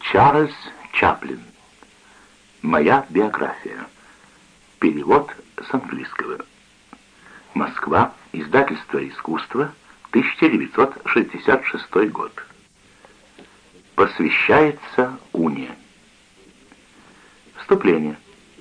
Чарльз Чаплин. Моя биография. Перевод с английского. Москва. Издательство «Искусство», 1966 год. Посвящается Уне. Вступление.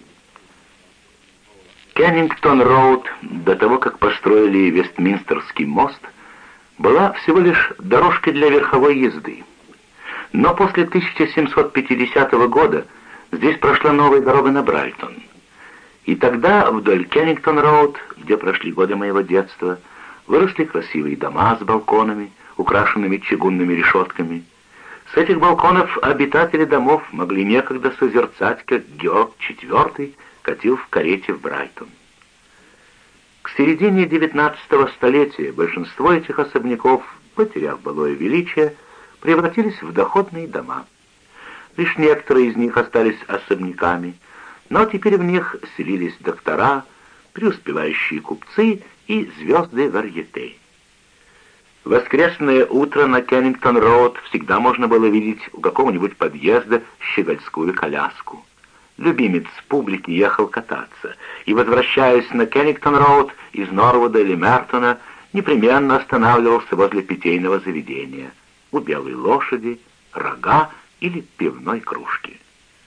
Кеннингтон-роуд, до того, как построили Вестминстерский мост, была всего лишь дорожкой для верховой езды. Но после 1750 года здесь прошла новая дорога на Брайтон. И тогда вдоль Кеннингтон-роуд, где прошли годы моего детства, выросли красивые дома с балконами, украшенными чугунными решетками. С этих балконов обитатели домов могли некогда созерцать, как Георг IV катил в карете в Брайтон. К середине XIX столетия большинство этих особняков, потеряв былое величие, превратились в доходные дома. Лишь некоторые из них остались особняками, но теперь в них селились доктора, преуспевающие купцы и звезды варьете. В воскресное утро на Кеннингтон-роуд всегда можно было видеть у какого-нибудь подъезда щегольскую коляску. Любимец публики ехал кататься, и, возвращаясь на Кеннингтон-роуд из Норвуда или Мертона, непременно останавливался возле питейного заведения, у белой лошади, рога или пивной кружки.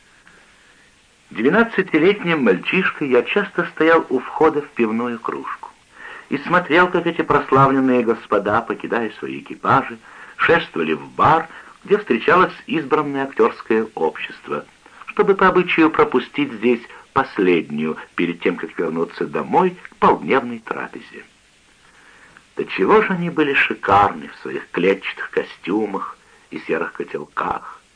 12-летним мальчишкой я часто стоял у входа в пивную кружку и смотрел, как эти прославленные господа, покидая свои экипажи, шествовали в бар, где встречалось избранное актерское общество, чтобы по обычаю пропустить здесь последнюю, перед тем, как вернуться домой к полдневной трапезе. Да чего же они были шикарны в своих клетчатых костюмах и серых котелках,